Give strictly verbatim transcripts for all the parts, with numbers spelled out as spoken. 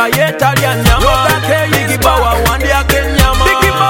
nga yetalya nyama Big Bawa wandyako ennyama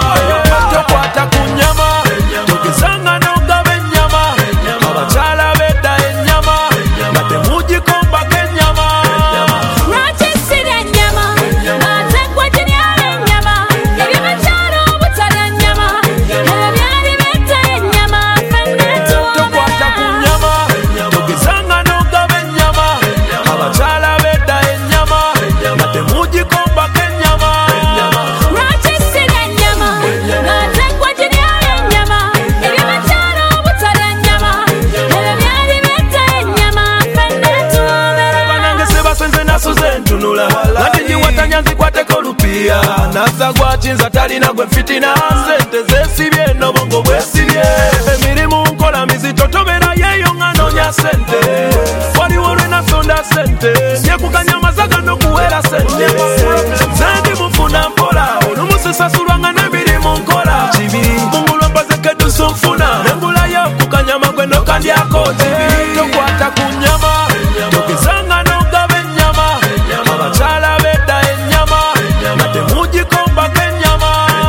tokwata ku nnyama togezanga n'ogaba ennyama abakyala bedda ennyama nga temugikombako ennyama Lwaki sirya ennyama ate gwe giryala ennyama ebyabakyala obutalya ennyama ebyo byali betta ennyama ffenna tokwata ku nnyama togezanga n'ogaba ennyama abakyala bedda ennyama nga temugikombako ennyama Lwaki sirya ennyama ate gwe giryala ennyama ebyabakyala obutalya ennyama ebyo byali betta ennyama ffenna tuwoomera banange sebasenze nasuze ntunula ate giwatanya nzikwateko lupiya nazza gwakinza talina gwe fitina sente zesibye n'obwongo bwesibye emirimu nkola mizitotobera yeeyo nga noonya sente waliwo lwe nasonda sente yekukanya mazaga n'okuwera sente nze ndi mufuna mpola olumusisasulwanga n'emirimu nkola kibi mungulwa mpazekedusa nfuna nengulayo kukanyama gwe nokandyako kibi tokwata ku nnyama togezanga n'ogaba ennyama abakyala bedda ennyama nga temugikombako ennyama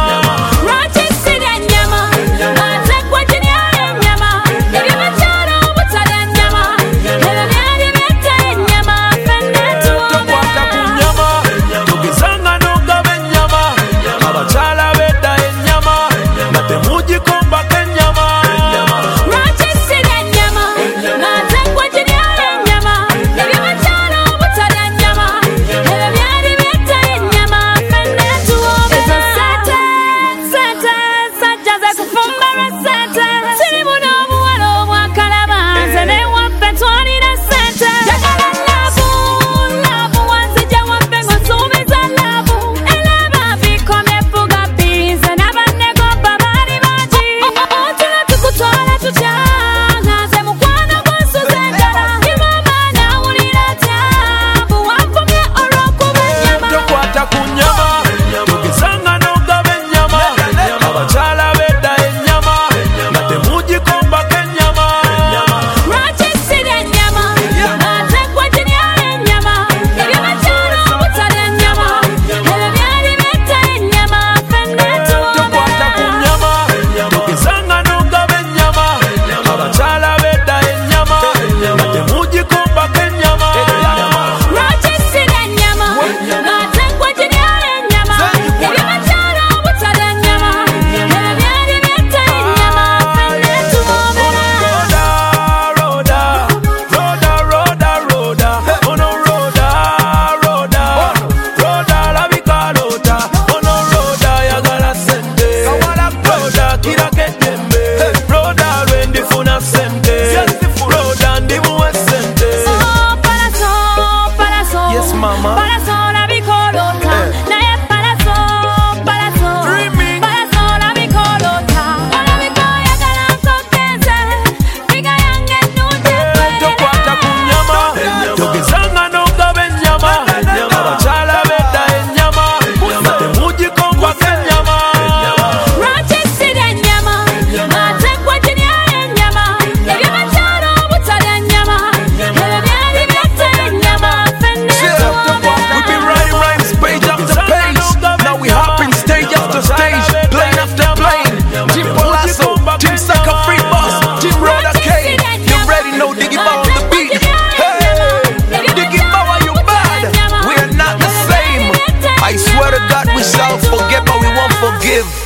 Lwaki sirya ennyama ate gwe giryala ennyama ebyabakyala obutalya ennyama ebyo byali betta ennyama ffenna tokwata ku tuwoomera nnyama togezanga n'ogaba ennyama abakyala bedda ennyama nga temugikombako ennyama Lwaki sirya ennyama ate gwe giryala ennyama ebyabakyala obutalya ennyama ebyo byali betta ennyama ffenna tuwoomera ezo ssente ssente sajja ze kufumba lwa ssente sirimu n'obuwala obwakalaba nze n'ewaffe twalina ssente njagala laavu laavu wanzija waffe ng'osuubiza laavu elaba bikomye Bugabbi nze n'abannegomba baali bangi otula tukutwala tutya nga nze mukwano gunsuza enjala imama nawulira atya buwanvumye olw'okuba ennyama tokwata ku nnyama togezanga n'ogaba ennyama abakyala bedda ennyama nga temugikombako ennyama Lwaki sirya ennyama ate gwe giryala ennyama ebyabakyala obutalya ennyama ebyo byali betta ennyama ffenna tokwata ku tuwoomera nnyama togezanga n'ogaba ennyama abakyala bedda ennyama nga temugikombako ennyama Lwaki sirya ennyama ate gwe giryala ennyama ebyabakyala obutalya ennyama ebyo byali betta ennyama ffenna tuwoomera Roda, roda, roda, roda, ono roda, roda, roda, labika lota, ono roda, yagala sente, roda, kirako eddembe, roda, lwendifuna sente, roda, ndimuwe sente. Oh, palaso, palaso. Yes, mama. Palaso labika olota. Naye palaso, palaso. Dreaming. Palaso labika olota. Olabika oyagala nkokenze. Figa yange ennungi eggwere. Tokwata ku nnyama togezanga n'ogaba ennyama abakyala bedda ennyama nga temugikombako ennyama Lwaki sirya ennyama ate gwe giryala ennyama ebyabakyala obutalya ennyama ebyo byali betta ennyama ffenna tuwoomera We've been writing rhymes page after page. Now we hopping stage after stage, plane after plane. Team Palasso, Team Saka Free Boss, Team Roda K. You already know Diggy Bow on the beat. Hey, Diggy Bow, are you bad? We are not the same. I swear to God, we shall forget, but we won't forgive.